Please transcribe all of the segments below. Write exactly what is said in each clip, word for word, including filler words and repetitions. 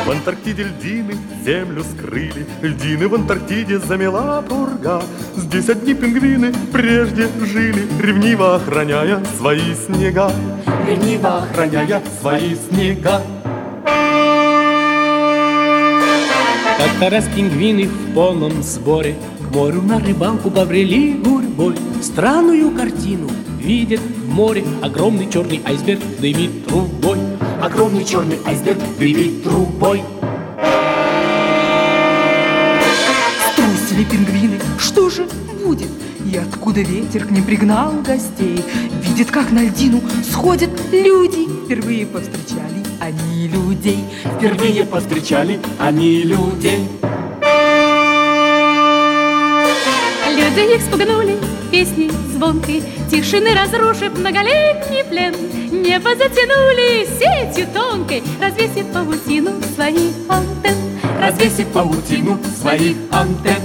В Антарктиде льдины землю скрыли, льдины в Антарктиде замела пурга. Здесь одни пингвины прежде жили, ревниво охраняя свои снега. Ревниво охраняя свои снега. Как-то раз пингвины в полном сборе к морю на рыбалку побрели гурьбой. Странную картину видят в море. Огромный черный айсберг дымит трубой. Огромный черный айсберг дымит трубой. Струсили пингвины, что же будет? И откуда ветер к ним пригнал гостей? Видит, как на льдину сходят люди. Впервые повстречали они людей. Впервые повстречали они людей. Люди их спугнули песней звонкой, тишины разрушив многолетний плен. Небо затянули сетью тонкой, развесив паутину своих антенн. Развесив паутину своих антенн.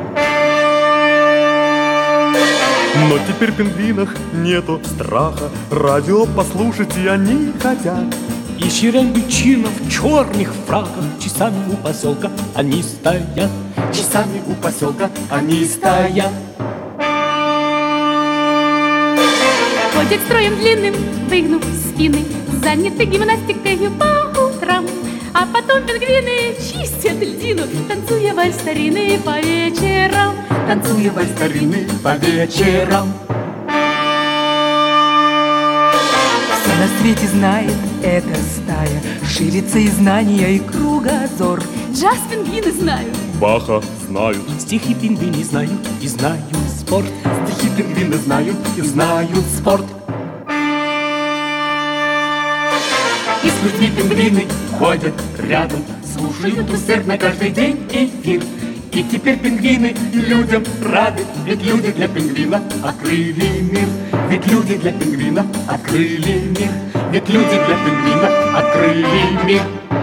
Но теперь в пингвинах нету страха, радио послушать и они хотят. И шеренгичина в черных фраках часами у поселка они стоят. Часами у поселка они стоят. Ходят строем длинным, выгнув спины, заняты гимнастикой по утрам. А потом пингвины чистят льдину, танцуя вальс старинный по вечерам. Танцуя вальс старинный по вечерам. Все на свете знает эта стая, ширится и знания, и кругозор. Джаз пингвины знают, Баха знают, стихи пингвины знают и знают спорт. Стихи пингвины знают и знают спорт. И с людьми пингвины ходят рядом, слушают усердно каждый день эфир. И теперь пингвины людям рады, ведь люди для пингвина открыли мир. Ведь люди для пингвина открыли мир. Ведь люди для пингвина открыли мир.